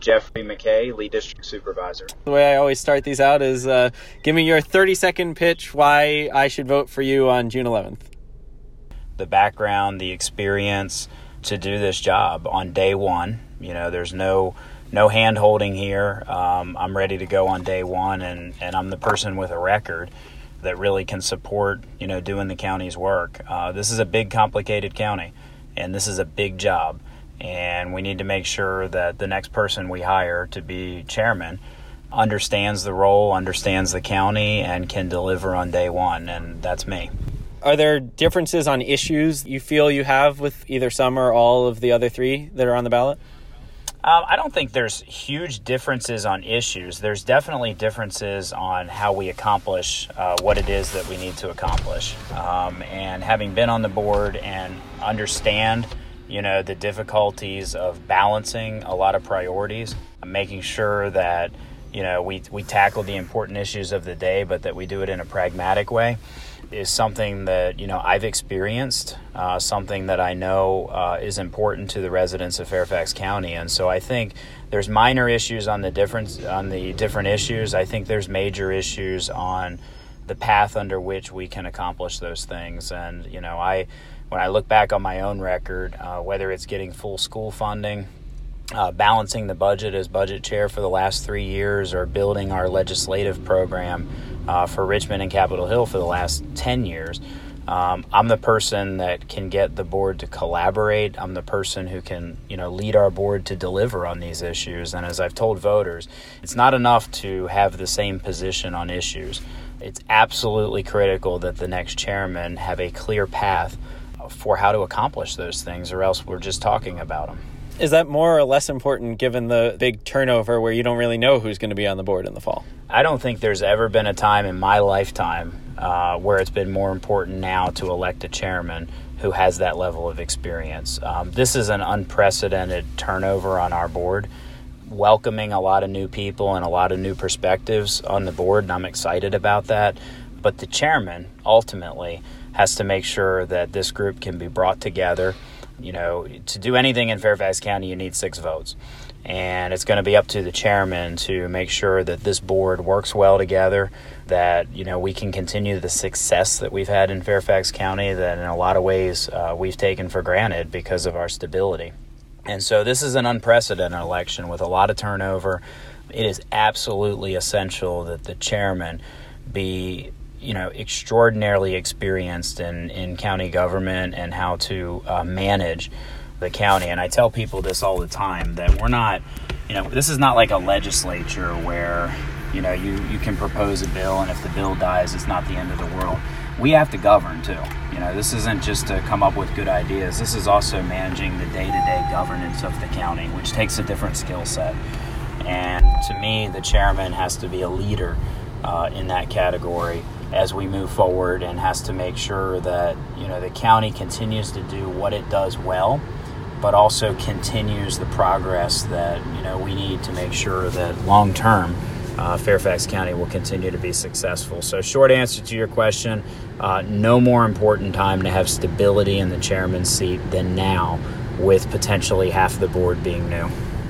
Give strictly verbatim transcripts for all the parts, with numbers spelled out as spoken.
Jeffrey McKay, Lead District Supervisor. The way I always start these out is uh, give me your thirty-second pitch why I should vote for you on June eleventh. The background, the experience to do this job on day one. You know, there's no no hand-holding here. Um, I'm ready to go on day one, and, and I'm the person with a record that really can support, you know, doing the county's work. Uh, this is a big, complicated county, and this is a big job. And we need to make sure that the next person we hire to be chairman understands the role, understands the county, and can deliver on day one, and that's me. Are there differences on issues you feel you have with either some or all of the other three that are on the ballot? Um, I don't think there's huge differences on issues. There's definitely differences on how we accomplish uh, what it is that we need to accomplish. Um, and having been on the board and understand you know, the difficulties of balancing a lot of priorities, making sure that, you know, we we tackle the important issues of the day, but that we do it in a pragmatic way is something that, you know, I've experienced, uh, something that I know uh, is important to the residents of Fairfax County. And so I think there's minor issues on the difference on the different issues. I think there's major issues on the path under which we can accomplish those things. And, you know, I When I look back on my own record, uh, whether it's getting full school funding, uh, balancing the budget as budget chair for the last three years, or building our legislative program uh, for Richmond and Capitol Hill for the last ten years, um, I'm the person that can get the board to collaborate. I'm the person who can, you know, lead our board to deliver on these issues. And as I've told voters, it's not enough to have the same position on issues. It's absolutely critical that the next chairman have a clear path for how to accomplish those things, or else we're just talking about them. Is that more or less important given the big turnover where you don't really know who's going to be on the board in the fall? I don't think there's ever been a time in my lifetime uh, where it's been more important now to elect a chairman who has that level of experience. Um, this is an unprecedented turnover on our board, welcoming a lot of new people and a lot of new perspectives on the board, and I'm excited about that. But the chairman, ultimately, has to make sure that this group can be brought together. You know, to do anything in Fairfax County, you need six votes. And it's going to be up to the chairman to make sure that this board works well together, that, you know, we can continue the success that we've had in Fairfax County that in a lot of ways uh, we've taken for granted because of our stability. And so this is an unprecedented election with a lot of turnover. It is absolutely essential that the chairman be you know, extraordinarily experienced in, in county government and how to uh, manage the county. And I tell people this all the time, that we're not, you know, this is not like a legislature where, you know, you, you can propose a bill and if the bill dies, it's not the end of the world. We have to govern too. You know, this isn't just to come up with good ideas. This is also managing the day-to-day governance of the county, which takes a different skill set. And to me, the chairman has to be a leader uh, in that category as we move forward, and has to make sure that, you know, the county continues to do what it does well, but also continues the progress that, you know, we need to make sure that long term uh, Fairfax County will continue to be successful. So short answer to your question, uh, no more important time to have stability in the chairman's seat than now, with potentially half the board being new.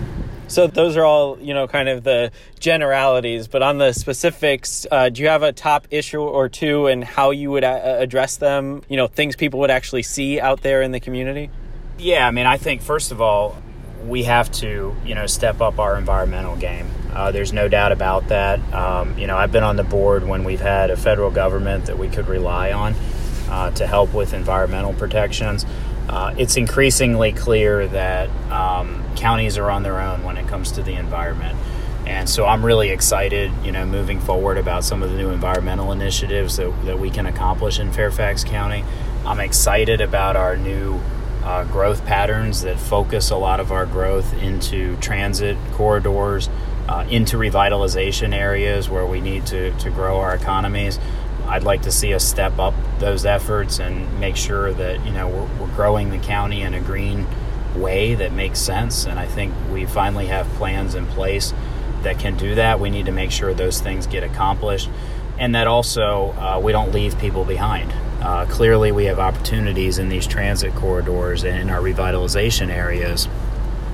So those are all, you know, kind of the generalities, but on the specifics, uh, do you have a top issue or two and how you would a- address them? You know, things people would actually see out there in the community? Yeah, I mean, I think, first of all, we have to, you know, step up our environmental game. Uh, there's no doubt about that. Um, you know, I've been on the board when we've had a federal government that we could rely on uh, to help with environmental protections. Uh, it's increasingly clear that um, counties are on their own when it comes to the environment. And so I'm really excited, you know, moving forward about some of the new environmental initiatives that, that we can accomplish in Fairfax County. I'm excited about our new uh, growth patterns that focus a lot of our growth into transit corridors, uh, into revitalization areas where we need to, to grow our economies. I'd like to see us step up those efforts and make sure that, you know, we're, we're growing the county in a green way that makes sense. And I think we finally have plans in place that can do that. We need to make sure those things get accomplished, and that also uh, we don't leave people behind. Uh, clearly, we have opportunities in these transit corridors and in our revitalization areas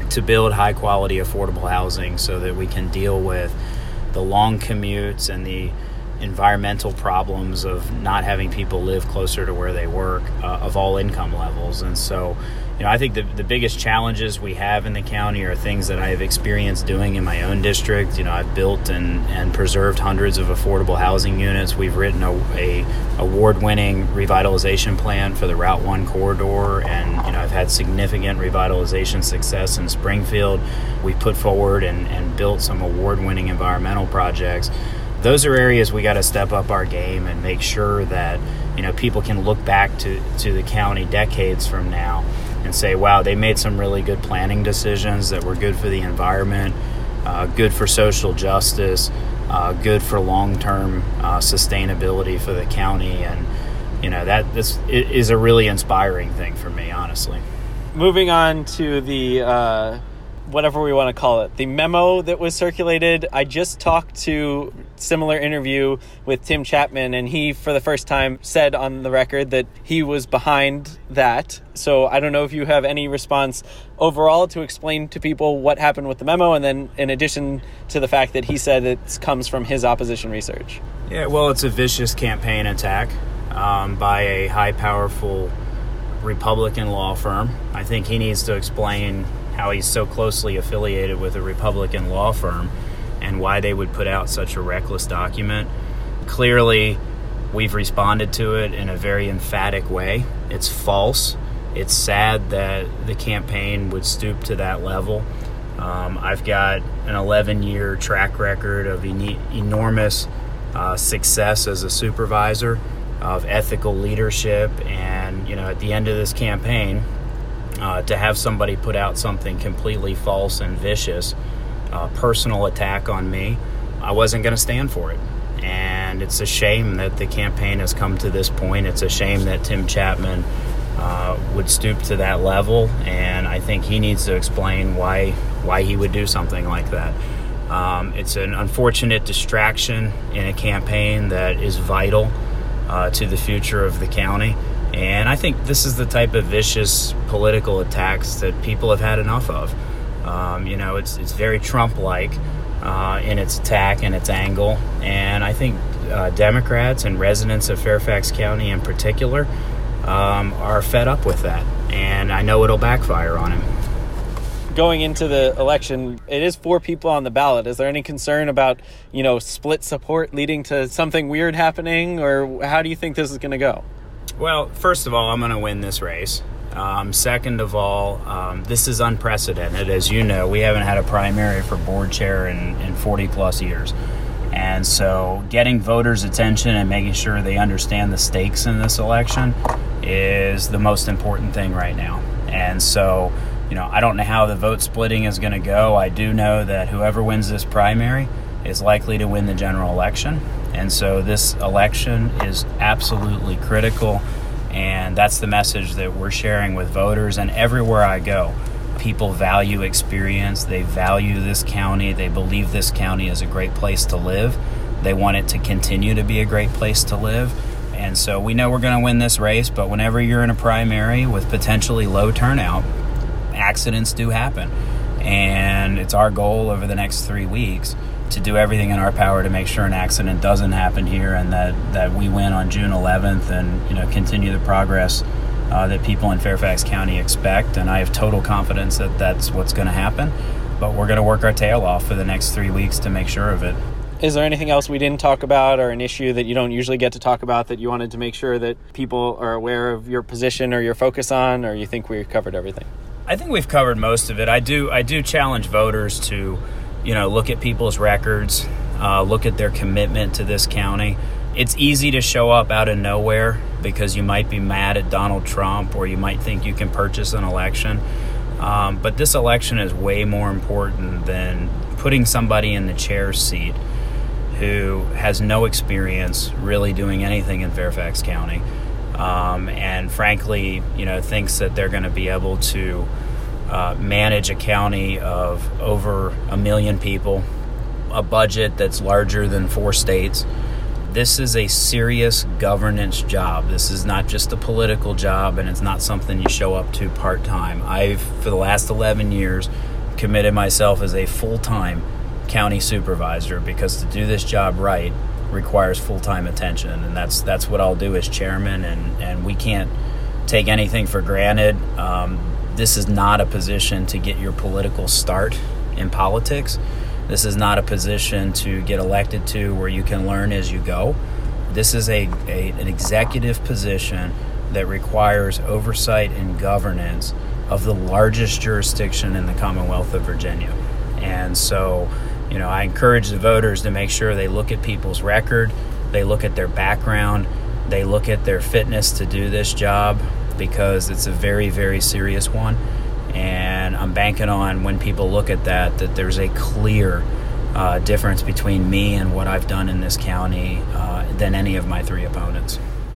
to build high quality affordable housing so that we can deal with the long commutes and the environmental problems of not having people live closer to where they work, uh, of all income levels. And so, you know, I think the, the biggest challenges we have in the county are things that I have experienced doing in my own district. You know, I've built and, and preserved hundreds of affordable housing units. We've written a, a award-winning revitalization plan for the Route one corridor, and, you know, I've had significant revitalization success in Springfield. We put forward and, and built some award-winning environmental projects. Those are areas we got to step up our game and make sure that, you know, people can look back to, to the county decades from now and say, wow, they made some really good planning decisions that were good for the environment, uh, good for social justice, uh, good for long-term uh, sustainability for the county. And, you know, that this is a really inspiring thing for me, honestly. Moving on to the uh, whatever we want to call it, the memo that was circulated. I just talked to similar interview with Tim Chapman, and he, for the first time, said on the record that he was behind that. So I don't know if you have any response overall to explain to people what happened with the memo, and then in addition to the fact that he said it comes from his opposition research. Yeah, well, it's a vicious campaign attack um, by a high, powerful Republican law firm. I think he needs to explain how he's so closely affiliated with a Republican law firm and why they would put out such a reckless document. Clearly, we've responded to it in a very emphatic way. It's false. It's sad that the campaign would stoop to that level. Um, I've got an eleven-year track record of en- enormous uh, success as a supervisor, of ethical leadership, and, you know, at the end of this campaign, Uh, to have somebody put out something completely false and vicious, uh, personal attack on me, I wasn't going to stand for it. And it's a shame that the campaign has come to this point. It's a shame that Tim Chapman uh, would stoop to that level, and I think he needs to explain why why he would do something like that. Um, it's an unfortunate distraction in a campaign that is vital uh, to the future of the county. And I think this is the type of vicious political attacks that people have had enough of. Um, you know, it's it's very Trump-like uh, in its attack and its angle. And I think uh, Democrats and residents of Fairfax County in particular um, are fed up with that. And I know it'll backfire on him. Going into the election, it is four people on the ballot. Is there any concern about, you know, split support leading to something weird happening? Or how do you think this is going to go? Well, first of all, I'm going to win this race. Um, second of all, um, this is unprecedented. As you know, we haven't had a primary for board chair in, in forty plus years. And so getting voters' attention and making sure they understand the stakes in this election is the most important thing right now. And so, you know, I don't know how the vote splitting is going to go. I do know that whoever wins this primary is likely to win the general election. And so this election is absolutely critical, and that's the message that we're sharing with voters. And everywhere I go, people value experience. They value this county. They believe this county is a great place to live. They want it to continue to be a great place to live. And so we know we're going to win this race, but whenever you're in a primary with potentially low turnout, accidents do happen. And it's our goal over the next three weeks to do everything in our power to make sure an accident doesn't happen here, and that, that we win on June eleventh, and, you know, continue the progress uh, that people in Fairfax County expect. And I have total confidence that that's what's going to happen. But we're going to work our tail off for the next three weeks to make sure of it. Is there anything else we didn't talk about, or an issue that you don't usually get to talk about, that you wanted to make sure that people are aware of your position or your focus on, or you think we've covered everything? I think we've covered most of it. I do I do challenge voters to, you know, look at people's records, uh, look at their commitment to this county. It's easy to show up out of nowhere because you might be mad at Donald Trump, or you might think you can purchase an election. Um, but this election is way more important than putting somebody in the chair seat who has no experience really doing anything in Fairfax County. Um, and frankly, you know, thinks that they're going to be able to uh, manage a county of over a million people, a budget that's larger than four states. This is a serious governance job. This is not just a political job, and it's not something you show up to part-time. I've, for the last eleven years, committed myself as a full-time county supervisor, because to do this job right requires full-time attention, and that's that's what I'll do as chairman, and, and we can't take anything for granted. Um, this is not a position to get your political start in politics. This is not a position to get elected to where you can learn as you go. This is a, a an executive position that requires oversight and governance of the largest jurisdiction in the Commonwealth of Virginia. And so, you know, I encourage the voters to make sure they look at people's record, they look at their background, they look at their fitness to do this job, because it's a very, very serious one. And I'm banking on, when people look at that, that there's a clear uh, difference between me and what I've done in this county uh, than any of my three opponents.